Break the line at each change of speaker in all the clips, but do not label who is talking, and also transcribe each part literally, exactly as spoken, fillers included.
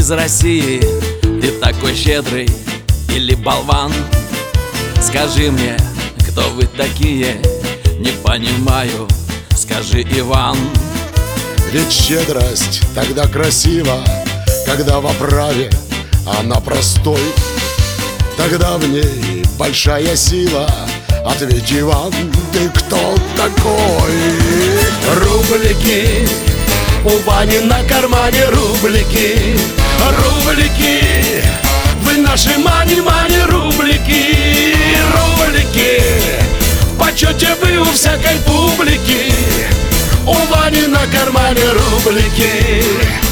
из России, ты такой щедрый или болван? Скажи мне, кто вы такие? Не понимаю, скажи, Иван.
Ведь щедрость тогда красива, когда в оправе она простой. Тогда в ней большая сила. Ответь, Иван, ты кто такой?
Рублики, у Вани на кармане рублики. Рублики, вы наши мани-мани рублики. Рублики, в почете вы у всякой публики. У Вани на кармане рублики.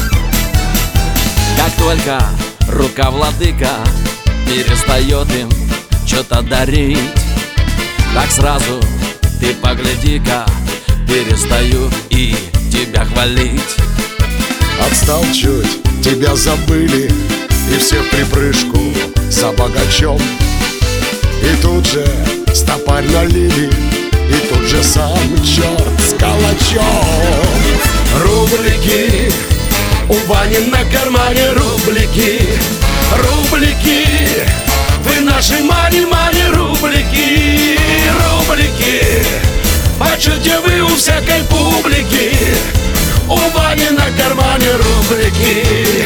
Как только рука владыка перестает им что-то дарить, так сразу ты погляди-ка, перестают и тебя хвалить.
Отстал чуть, тебя забыли, и все в припрыжку за богачом. И тут же стопарь налили, и тут же сам черт с калачом.
Рублики, у Вани на кармане рублики. Рублики, вы наши мани-мани рублики. Рублики, в почете вы у всякой публики. У Вани на кармане рублики.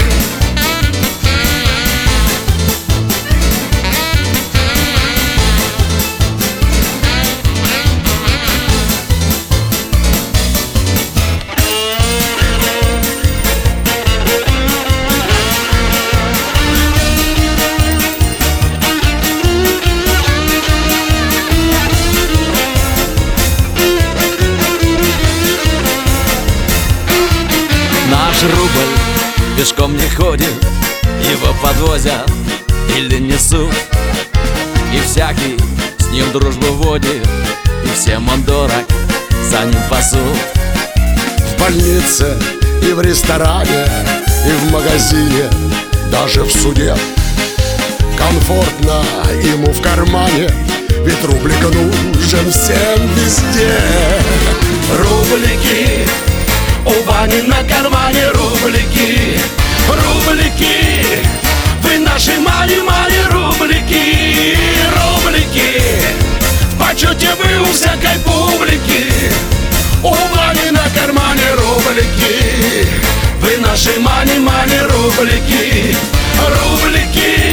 Наш рубль пешком не ходит, его подвозят или несут, и всякий с ним дружбу водит, и всем он дорог, за ним пасут.
В больнице и в ресторане, и в магазине, даже в суде комфортно ему в кармане, ведь рублик нужен всем везде.
Рублики, у Вани на кармане рублики. Рублики, вы наши мани-мани рублики. Рублики, в почете вы у всякой публики. У Вани на кармане рублики. Вы наши мани-мани рублики. Рублики,